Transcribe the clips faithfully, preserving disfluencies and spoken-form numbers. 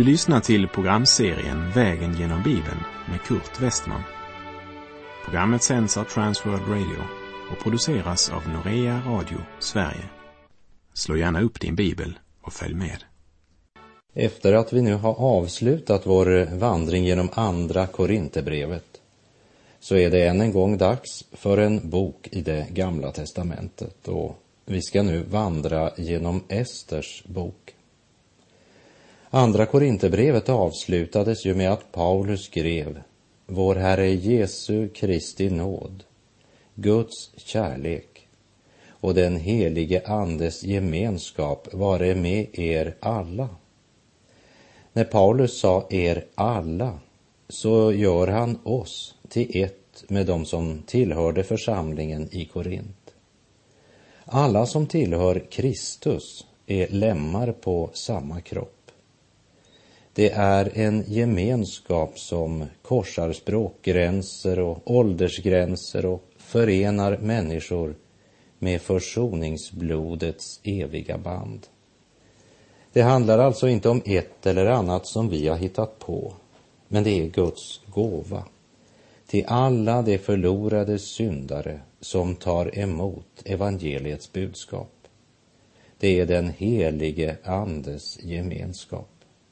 Du lyssnar till programserien Vägen genom Bibeln med Kurt Westman. Programmet sänds av Transworld Radio och produceras av Norea Radio Sverige. Slå gärna upp din bibel och följ med. Efter att vi nu har avslutat vår vandring genom andra Korinthierbrevet så är det än en gång dags för en bok i det gamla testamentet, och vi ska nu vandra genom Esters bok. Andra Korinthierbrevet avslutades ju med att Paulus skrev: Vår Herre Jesu Kristi nåd, Guds kärlek och den helige Andes gemenskap vare med er alla. När Paulus sa er alla, så gör han oss till ett med dem som tillhörde församlingen i Korint. Alla som tillhör Kristus är lemmar på samma kropp. Det är en gemenskap som korsar språkgränser och åldersgränser och förenar människor med försoningsblodets eviga band. Det handlar alltså inte om ett eller annat som vi har hittat på, men det är Guds gåva till alla de förlorade syndare som tar emot evangeliets budskap. Det är den helige Andes gemenskap.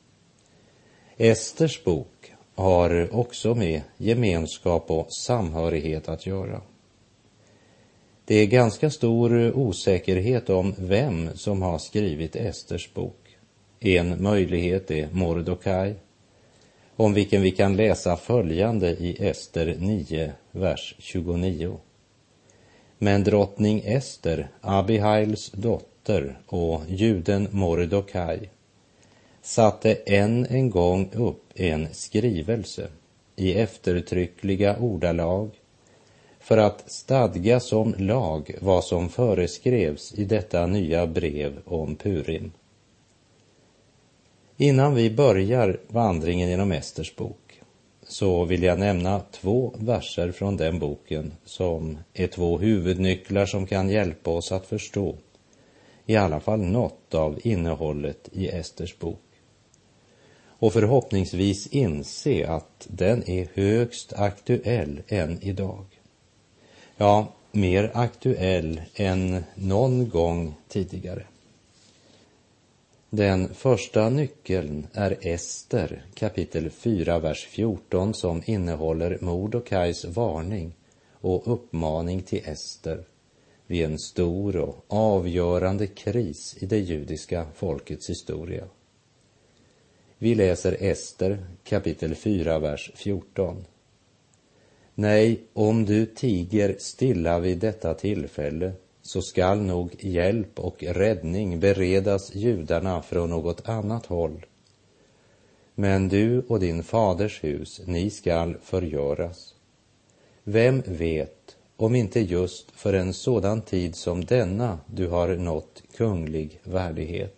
Esters bok har också med gemenskap och samhörighet att göra. Det är ganska stor osäkerhet om vem som har skrivit Esters bok. En möjlighet är Mordokaj, om vilken vi kan läsa följande i Ester nio, vers tjugonio. Men drottning Ester, Abihails dotter och juden Mordokaj, satte än en gång upp en skrivelse i eftertryckliga ordalag för att stadga som lag vad som föreskrevs i detta nya brev om Purim. Innan vi börjar vandringen genom Esters bok så vill jag nämna två verser från den boken som är två huvudnycklar som kan hjälpa oss att förstå i alla fall något av innehållet i Esters bok. Och förhoppningsvis inse att den är högst aktuell än idag. Ja, mer aktuell än någon gång tidigare. Den första nyckeln är Ester kapitel fyra, vers fjorton, som innehåller Mordokajs varning och uppmaning till Ester vid en stor och avgörande kris i det judiska folkets historia. Vi läser Ester kapitel fyra, vers fjorton. Nej, om du tiger stilla vid detta tillfälle, så skall nog hjälp och räddning beredas judarna från något annat håll. Men du och din faders hus, ni skall förgöras. Vem vet om inte just för en sådan tid som denna du har nått kunglig värdighet.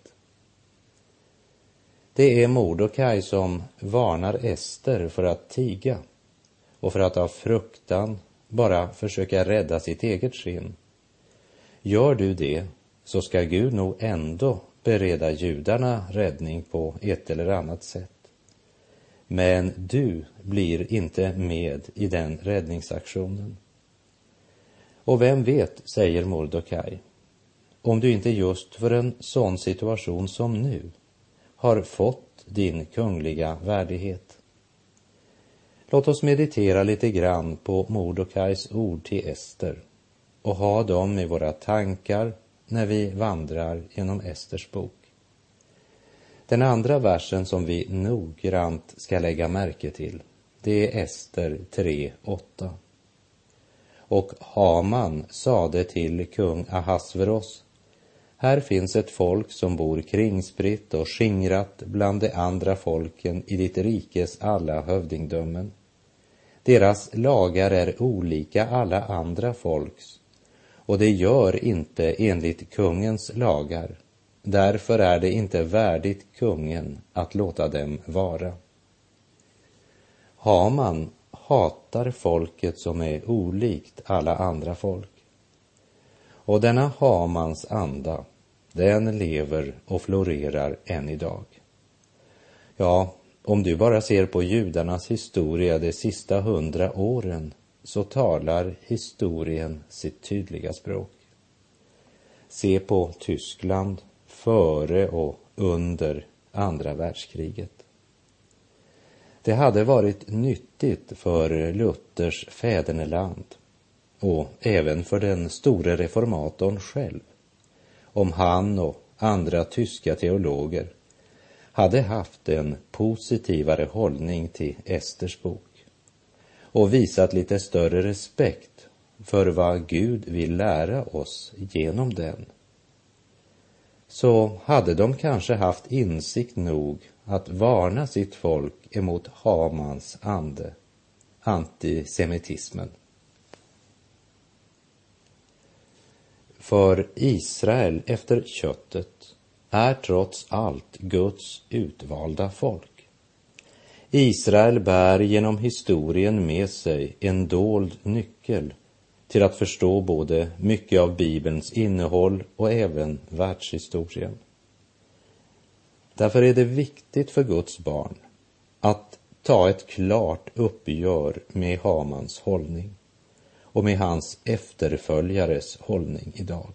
Det är Mordokaj som varnar Ester för att tiga och för att av fruktan bara försöka rädda sitt eget skinn. Gör du det, så ska Gud nog ändå bereda judarna räddning på ett eller annat sätt. Men du blir inte med i den räddningsaktionen. Och vem vet, säger Mordokaj, om du inte just för en sån situation som nu har fått din kungliga värdighet. Låt oss meditera lite grann på Mordokajs ord till Ester och ha dem i våra tankar när vi vandrar genom Esters bok. Den andra versen som vi noggrant ska lägga märke till, det är Ester tre, åtta. Och Haman sade till kung Ahasveros: här finns ett folk som bor kringspritt och skingrat bland de andra folken i ditt rikes alla hövdingdömen. Deras lagar är olika alla andra folks, och det gör inte enligt kungens lagar. Därför är det inte värdigt kungen att låta dem vara. Haman hatar folket som är olikt alla andra folk. Och denna Hamans anda, den lever och florerar än idag. Ja, om du bara ser på judarnas historia de sista hundra åren så talar historien sitt tydliga språk. Se på Tyskland före och under andra världskriget. Det hade varit nyttigt för Luthers fäderneland och även för den store reformatorn själv om han och andra tyska teologer hade haft en positivare hållning till Esters bok och visat lite större respekt för vad Gud vill lära oss genom den. Så hade de kanske haft insikt nog att varna sitt folk emot Hamans ande, antisemitismen. För Israel efter köttet är trots allt Guds utvalda folk. Israel bär genom historien med sig en dold nyckel till att förstå både mycket av Bibelns innehåll och även världshistorien. Därför är det viktigt för Guds barn att ta ett klart uppgör med Hamans hållning och med hans efterföljares hållning idag.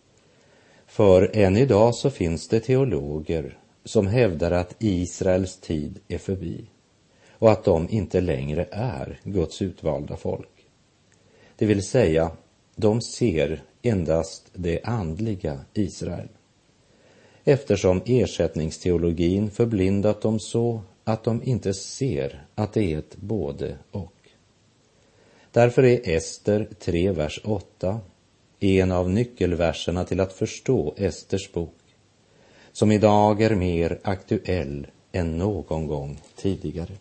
För än idag så finns det teologer som hävdar att Israels tid är förbi och att de inte längre är Guds utvalda folk. Det vill säga, de ser endast det andliga Israel. Eftersom ersättningsteologin förblindat dem så att de inte ser att det är ett både och. Därför är Ester tre, vers åtta en av nyckelverserna till att förstå Esters bok, som idag är mer aktuell än någon gång tidigare.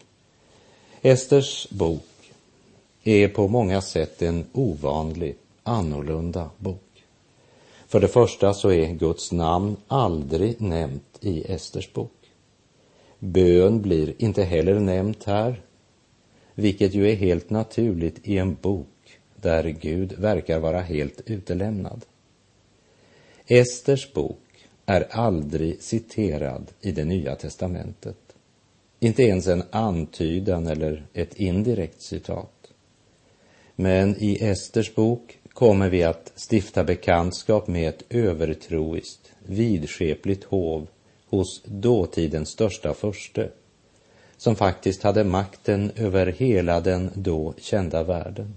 Esters bok är på många sätt en ovanlig, annorlunda bok. För det första så är Guds namn aldrig nämnt i Esters bok. Bön blir inte heller nämnt här, vilket ju är helt naturligt i en bok där Gud verkar vara helt utelämnad. Esters bok är aldrig citerad i det nya testamentet. Inte ens en antydan eller ett indirekt citat. Men i Esters bok kommer vi att stifta bekantskap med ett övertroiskt, vidskepligt hov hos dåtidens största furste, som faktiskt hade makten över hela den då kända världen.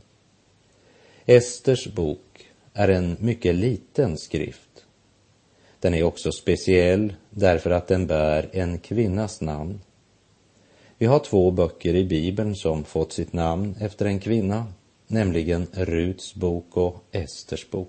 Esters bok är en mycket liten skrift. Den är också speciell därför att den bär en kvinnas namn. Vi har två böcker i Bibeln som fått sitt namn efter en kvinna, nämligen Ruts bok och Esters bok.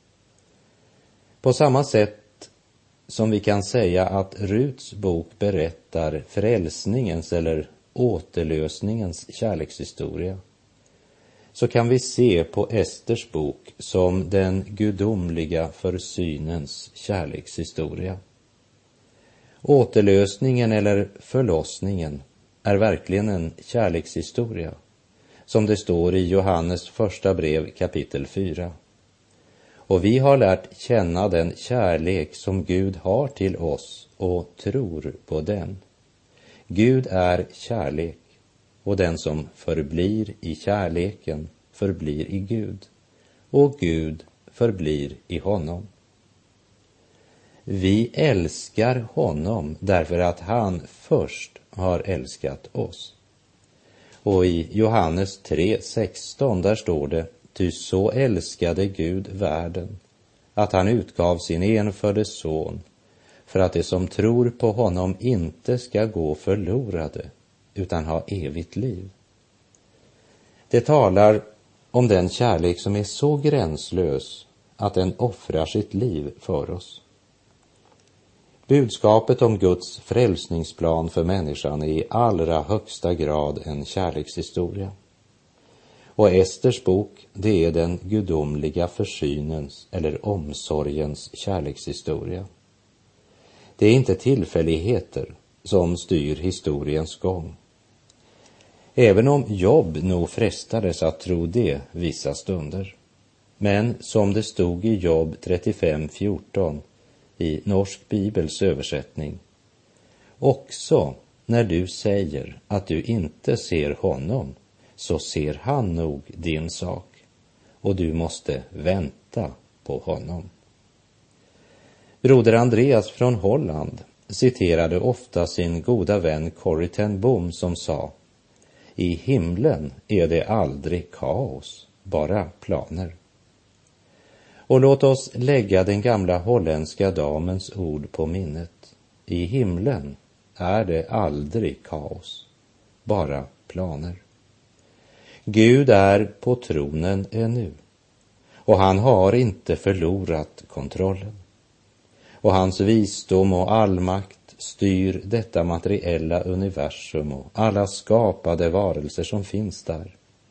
På samma sätt som vi kan säga att Ruts bok berättar frälsningens eller återlösningens kärlekshistoria, så kan vi se på Esters bok som den gudomliga försynens kärlekshistoria. Återlösningen eller förlossningen är verkligen en kärlekshistoria, som det står i Johannes första brev kapitel fyra. Och vi har lärt känna den kärlek som Gud har till oss och tror på den. Gud är kärlek, och den som förblir i kärleken förblir i Gud, och Gud förblir i honom. Vi älskar honom därför att han först har älskat oss. Och i Johannes tre sexton där står det: ty så älskade Gud världen, att han utgav sin enfödde son, för att de som tror på honom inte ska gå förlorade, utan ha evigt liv. Det talar om den kärlek som är så gränslös att den offrar sitt liv för oss. Budskapet om Guds frälsningsplan för människan är i allra högsta grad en kärlekshistoria. Och Esters bok, det är den gudomliga försynens eller omsorgens kärlekshistoria. Det är inte tillfälligheter som styr historiens gång. Även om Job nog frestades att tro det vissa stunder. Men som det stod i Job trettiofem fjorton i Norsk Bibels översättning: också när du säger att du inte ser honom, så ser han nog din sak, och du måste vänta på honom. Broder Andreas från Holland citerade ofta sin goda vän Corrie ten Boom som sa: i himlen är det aldrig kaos, bara planer. Och låt oss lägga den gamla holländska damens ord på minnet. I himlen är det aldrig kaos, bara planer. Gud är på tronen ännu, och han har inte förlorat kontrollen. Och hans visdom och allmakt styr detta materiella universum och alla skapade varelser som finns där.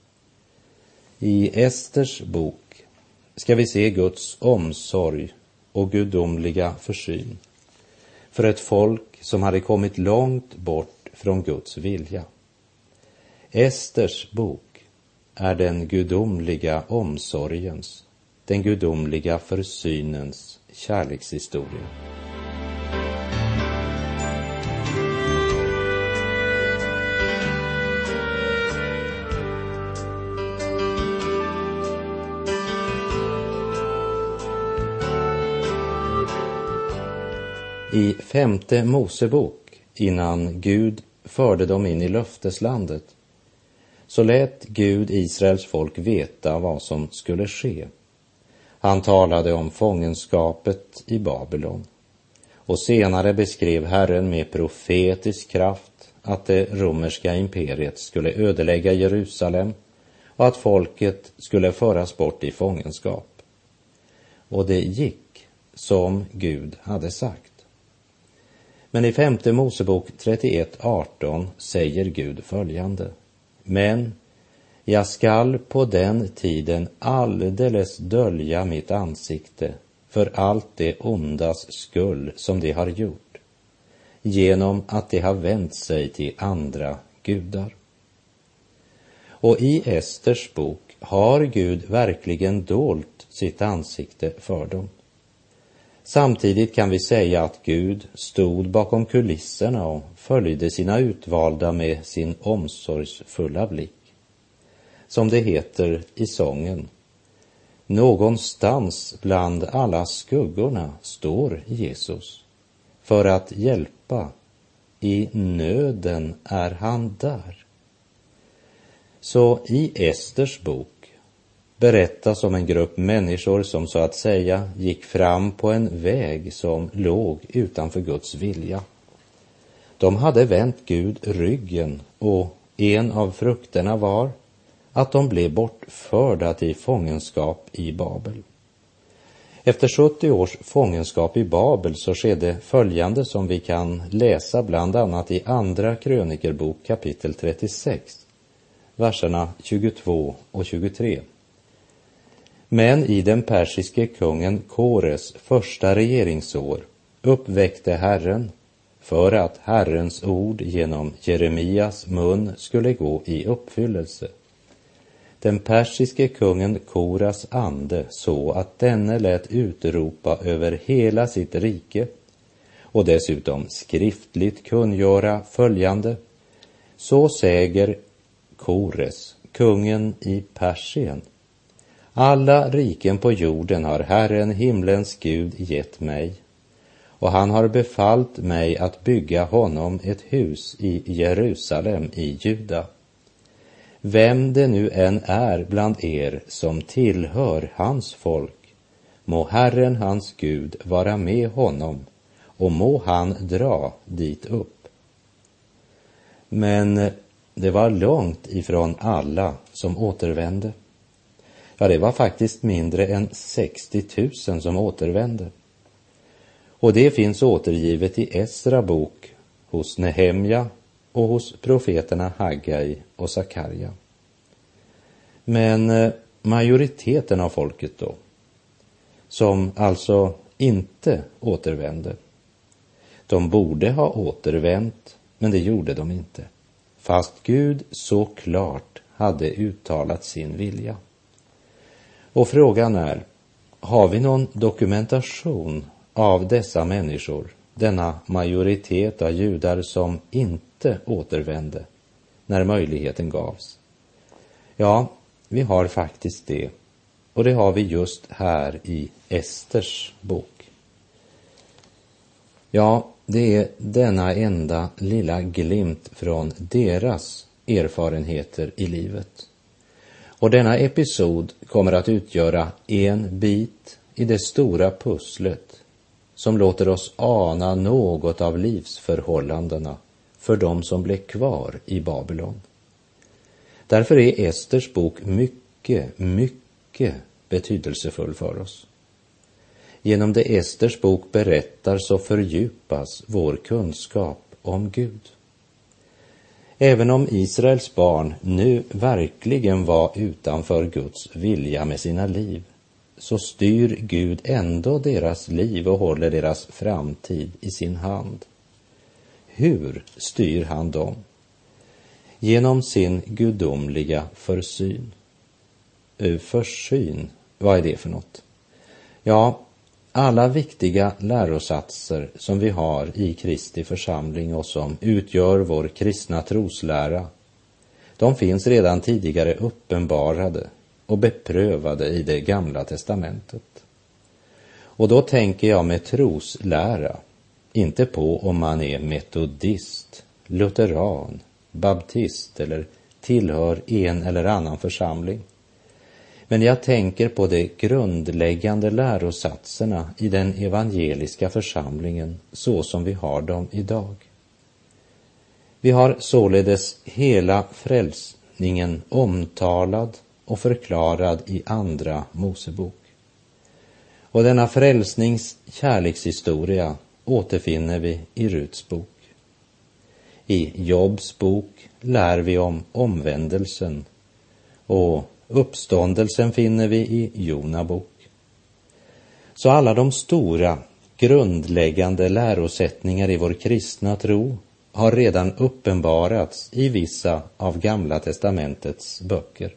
I Esters bok ska vi se Guds omsorg och gudomliga försyn för ett folk som hade kommit långt bort från Guds vilja. Esters bok är den gudomliga omsorgens, den gudomliga försynens kärlekshistoria. I femte Mosebok, innan Gud förde dem in i löfteslandet, så lät Gud Israels folk veta vad som skulle ske. Han talade om fångenskapet i Babylon, och senare beskrev Herren med profetisk kraft att det romerska imperiet skulle ödelägga Jerusalem och att folket skulle föras bort i fångenskap. Och det gick som Gud hade sagt. Men i femte Mosebok trettioett arton säger Gud följande: men jag skall på den tiden alldeles dölja mitt ansikte för allt det ondas skull som de har gjort, genom att de har vänt sig till andra gudar. Och i Esters bok har Gud verkligen dolt sitt ansikte för dem. Samtidigt kan vi säga att Gud stod bakom kulisserna och följde sina utvalda med sin omsorgsfulla blick. Som det heter i sången: någonstans bland alla skuggorna står Jesus, för att hjälpa, i nöden är han där. Så i Esters bok berättas om en grupp människor som så att säga gick fram på en väg som låg utanför Guds vilja. De hade vänt Gud ryggen, och en av frukterna var att de blev bortförda till fångenskap i Babel. Efter sjuttio års fångenskap i Babel så skedde följande som vi kan läsa bland annat i andra krönikerbok kapitel trettiosex, verserna tjugotvå och tjugotre. Men i den persiske kungen Kores första regeringsår uppväckte Herren, för att Herrens ord genom Jeremias mun skulle gå i uppfyllelse, den persiske kungen Koras ande, så att denne lät utropa över hela sitt rike och dessutom skriftligt kungöra följande: så säger Kores, kungen i Persien: alla riken på jorden har Herren himlens Gud gett mig, och han har befallt mig att bygga honom ett hus i Jerusalem i Juda. Vem det nu än är bland er som tillhör hans folk, må Herren hans Gud vara med honom, och må han dra dit upp. Men det var långt ifrån alla som återvände. Ja, det var faktiskt mindre än sextio tusen som återvände. Och det finns återgivet i Esra bok, hos Nehemja och hos profeterna Haggai och Sakarja. Men majoriteten av folket då, som alltså inte återvände, de borde ha återvänt, men det gjorde de inte, fast Gud så klart hade uttalat sin vilja. Och frågan är, har vi någon dokumentation av dessa människor denna majoritet av judar som inte återvände när möjligheten gavs? Ja, vi har faktiskt det. Och det har vi just här i Esters bok. Ja, det är denna enda lilla glimt från deras erfarenheter i livet. Och denna episod kommer att utgöra en bit i det stora pusslet som låter oss ana något av livsförhållandena för dem som blev kvar i Babylon. Därför är Esters bok mycket, mycket betydelsefull för oss. Genom det Esters bok berättar så fördjupas vår kunskap om Gud. Även om Israels barn nu verkligen var utanför Guds vilja med sina liv, så styr Gud ändå deras liv och håller deras framtid i sin hand. Hur styr han dem? Genom sin gudomliga försyn. Försyn, vad är det för något? Ja, alla viktiga lärosatser som vi har i Kristi församling och som utgör vår kristna troslära, de finns redan tidigare uppenbarade och beprövade i det gamla testamentet. Och då tänker jag med troslära inte på om man är metodist, lutheran, baptist eller tillhör en eller annan församling. Men jag tänker på de grundläggande lärosatserna i den evangeliska församlingen så som vi har dem idag. Vi har således hela frälsningen omtalad och förklarad i andra Mosebok. Och denna frälsnings kärlekshistoria återfinner vi i Ruts bok. I Jobs bok lär vi om omvändelsen, och uppståndelsen finner vi i Jona bok. Så alla de stora, grundläggande lärosättningar i vår kristna tro har redan uppenbarats i vissa av Gamla testamentets böcker.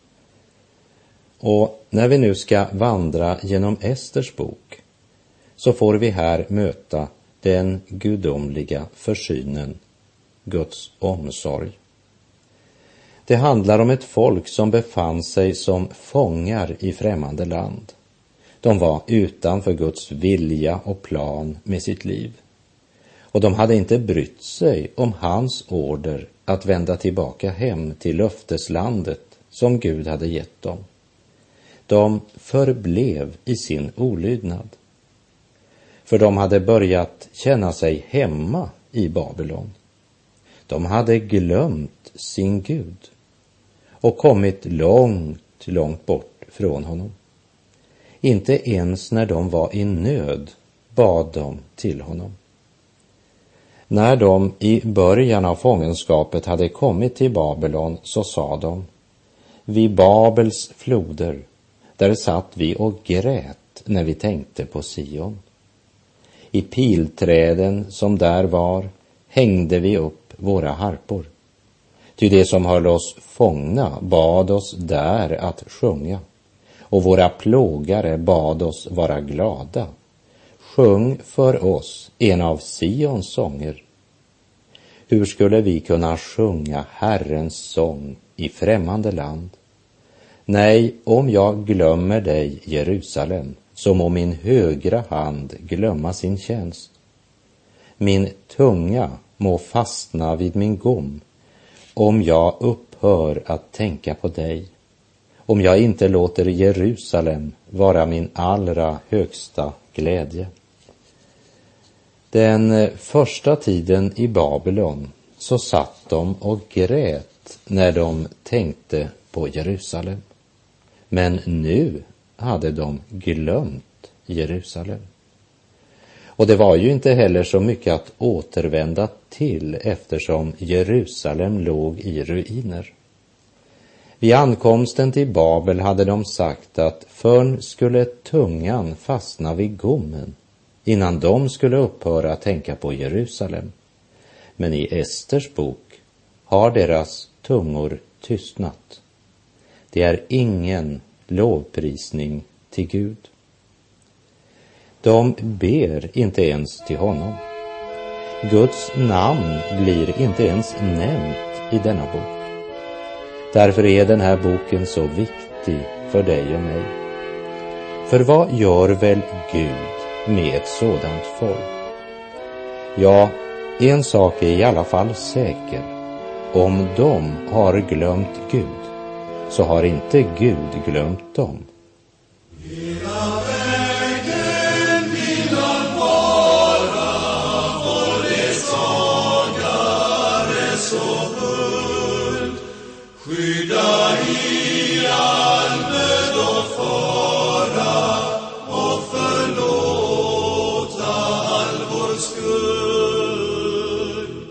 Och när vi nu ska vandra genom Esters bok, så får vi här möta den gudomliga försynen, Guds omsorg. Det handlar om ett folk som befann sig som fångar i främmande land. De var utanför Guds vilja och plan med sitt liv. Och de hade inte brytt sig om hans order att vända tillbaka hem till löfteslandet som Gud hade gett dem. De förblev i sin olydnad. För de hade börjat känna sig hemma i Babylon. De hade glömt sin Gud och kommit långt, långt bort från honom. Inte ens när de var i nöd bad de till honom. När de i början av fångenskapet hade kommit till Babylon, så sa de: vid Babels floder, där satt vi och grät när vi tänkte på Sion. I pilträden som där var hängde vi upp våra harpor. Ty det som höll oss fångna bad oss där att sjunga, och våra plågare bad oss vara glada. Sjung för oss en av Sions sånger. Hur skulle vi kunna sjunga Herrens sång i främmande land? Nej, om jag glömmer dig, Jerusalem, så må min högra hand glömma sin tjänst. Min tunga må fastna vid min gom, om jag upphör att tänka på dig. Om jag inte låter Jerusalem vara min allra högsta glädje. Den första tiden i Babylon så satt de och grät när de tänkte på Jerusalem. Men nu hade de glömt Jerusalem. Och det var ju inte heller så mycket att återvända till, eftersom Jerusalem låg i ruiner. Vid ankomsten till Babel hade de sagt att förn skulle tungan fastna vid gommen innan de skulle upphöra att tänka på Jerusalem. Men i Esters bok har deras tungor tystnat. Det är ingen lovprisning till Gud. De ber inte ens till honom. Guds namn blir inte ens nämnt i denna bok. Därför är den här boken så viktig för dig och mig. För vad gör väl Gud med ett sådant folk? Ja, en sak är i alla fall säker. Om de har glömt Gud, så har inte Gud glömt dem. Hela vägen vill han vara, och ledsagare så fullt, skydda i all nöd och fara, och förlåta all vår skuld.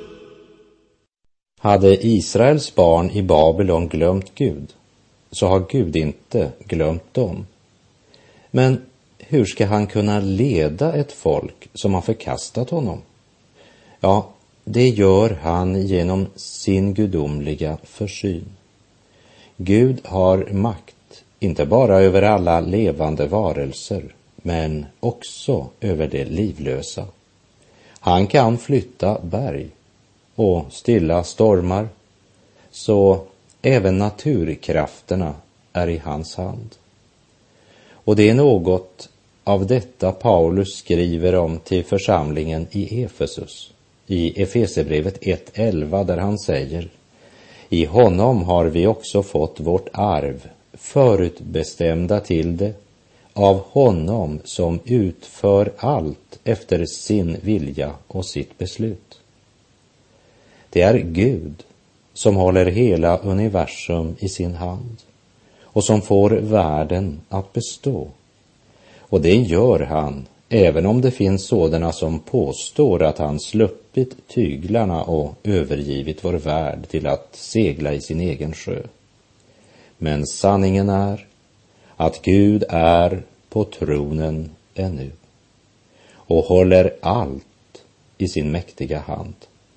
Hade Israels barn i Babylon glömt Gud, så har Gud inte glömt dem. Men hur ska han kunna leda ett folk som har förkastat honom? Ja, det gör han genom sin gudomliga försyn. Gud har makt, inte bara över alla levande varelser, men också över det livlösa. Han kan flytta berg och stilla stormar, så även naturkrafterna är i hans hand. Och det är något av detta Paulus skriver om till församlingen i Efesus, i Efesebrevet ett elva, där han säger: i honom har vi också fått vårt arv, förutbestämda till det, av honom som utför allt efter sin vilja och sitt beslut. Det är Gud som håller hela universum i sin hand och som får världen att bestå. Och det gör han, även om det finns sådana som påstår att han sluppit tyglarna och övergivit vår värld till att segla i sin egen sjö. Men sanningen är att Gud är på tronen ännu och håller allt i sin mäktiga hand.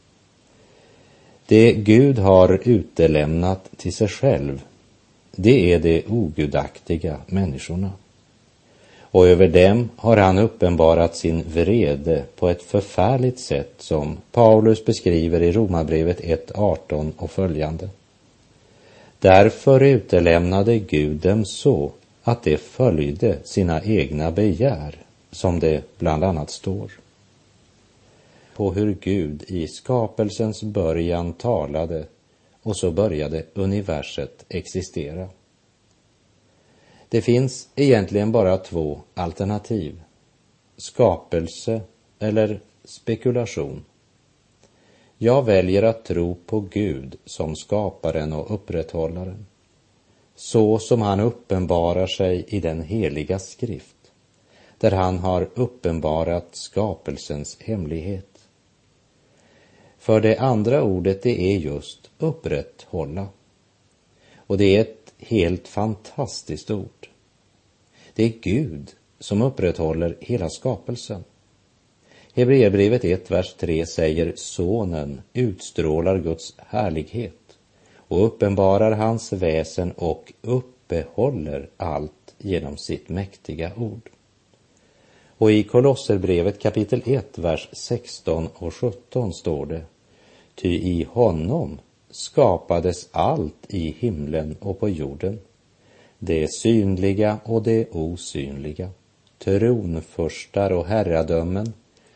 Det Gud har utelämnat till sig själv, det är de ogudaktiga människorna. Och över dem har han uppenbarat sin vrede på ett förfärligt sätt, som Paulus beskriver i Romarbrevet ett arton och följande. Därför utelämnade Gud dem så att det följde sina egna begär, som det bland annat står. På hur Gud i skapelsens början talade, och så började universet existera. Det finns egentligen bara två alternativ: skapelse eller spekulation. Jag väljer att tro på Gud som skaparen och upprätthållaren, så som han uppenbarar sig i den heliga skrift, där han har uppenbarat skapelsens hemlighet. För det andra ordet, det är just upprätthålla. Och det är ett helt fantastiskt ord. Det är Gud som upprätthåller hela skapelsen. Hebreerbrevet ett, vers tre säger: sonen utstrålar Guds härlighet och uppenbarar hans väsen och uppehåller allt genom sitt mäktiga ord. Och i Kolosserbrevet kapitel ett, vers sexton och sjutton står det: ty i honom skapades allt i himlen och på jorden, det synliga och det osynliga, tronfurstar och herradömen,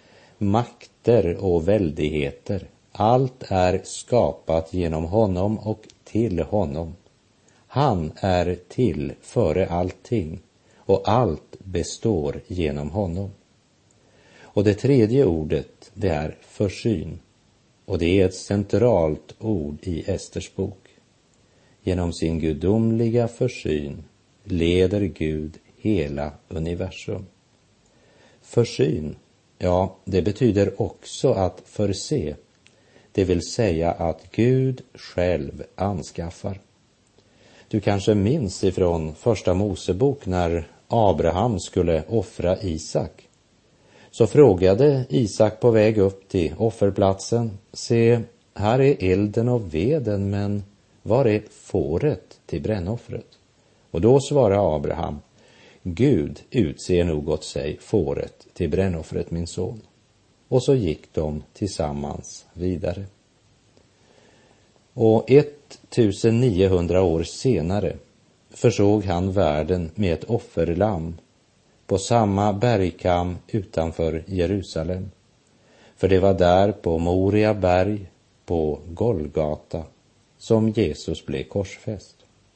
makter och väldigheter. Allt är skapat genom honom och till honom. Han är till före allting, och allt består genom honom. Och det tredje ordet, det är försyn. Och det är ett centralt ord i Esters bok. Genom sin gudomliga försyn leder Gud hela universum. Försyn, ja, det betyder också att förse. Det vill säga att Gud själv anskaffar. Du kanske minns ifrån första Mosebok när Abraham skulle offra Isak. Så frågade Isak på väg upp till offerplatsen: se, här är elden och veden, men var är fåret till brännoffret? Och då svarade Abraham: Gud utser nog åt sig fåret till brännoffret, min son. och så gick de tillsammans vidare. Och ettusenniohundra år senare försåg han världen med ett offerlamm på samma bergkam utanför Jerusalem. För det var där på Moria berg, på Golgata, som Jesus blev korsfäst.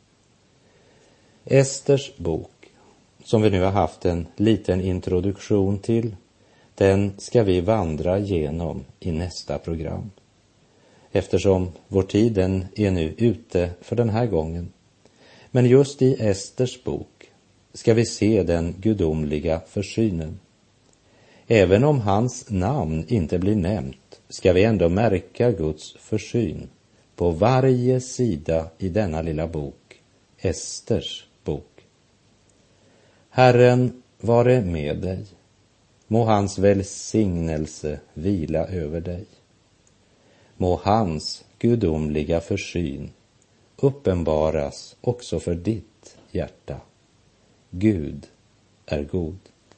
Esters bok, som vi nu har haft en liten introduktion till, den ska vi vandra igenom i nästa program. Eftersom vår tid den är nu ute för den här gången. Men just i Esters bok ska vi se den gudomliga försynen. Även om hans namn inte blir nämnt ska vi ändå märka Guds försyn på varje sida i denna lilla bok, Esters bok. Herren vare med dig. Må hans välsignelse vila över dig. Må hans gudomliga försyn uppenbaras också för ditt hjärta. Gud är god.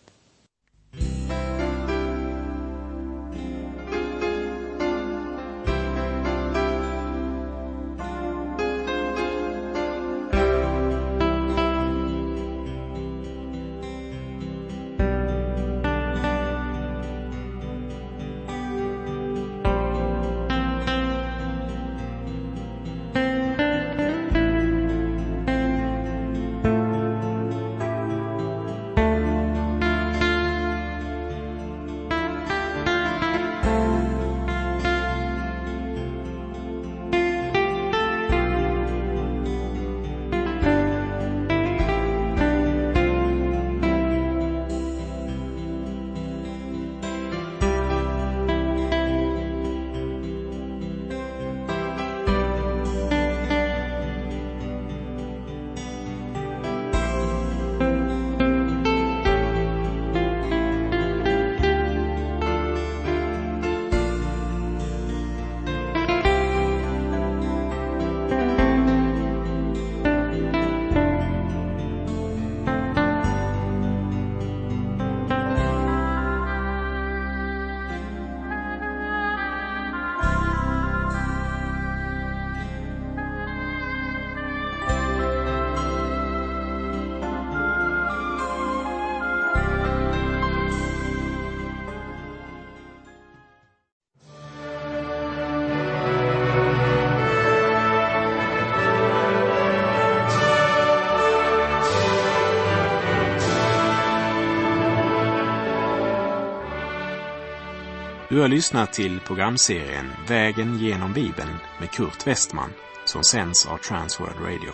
Du har lyssnat till programserien Vägen genom Bibeln med Kurt Westman som sänds av Transworld Radio.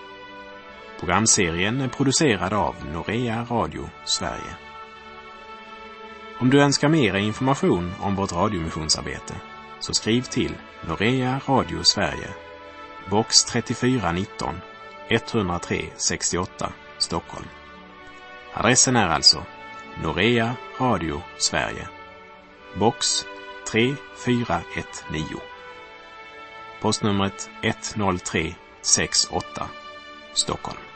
Programserien är producerad av Norea Radio Sverige. Om du önskar mer information om vårt radiomissionsarbete så skriv till Norea Radio Sverige, box trettiofyra nitton, etthundratre sextioåtta, Stockholm. Adressen är alltså Norea Radio Sverige, box tre fyra ett nio. Postnumret ett noll tre sex åtta, Stockholm.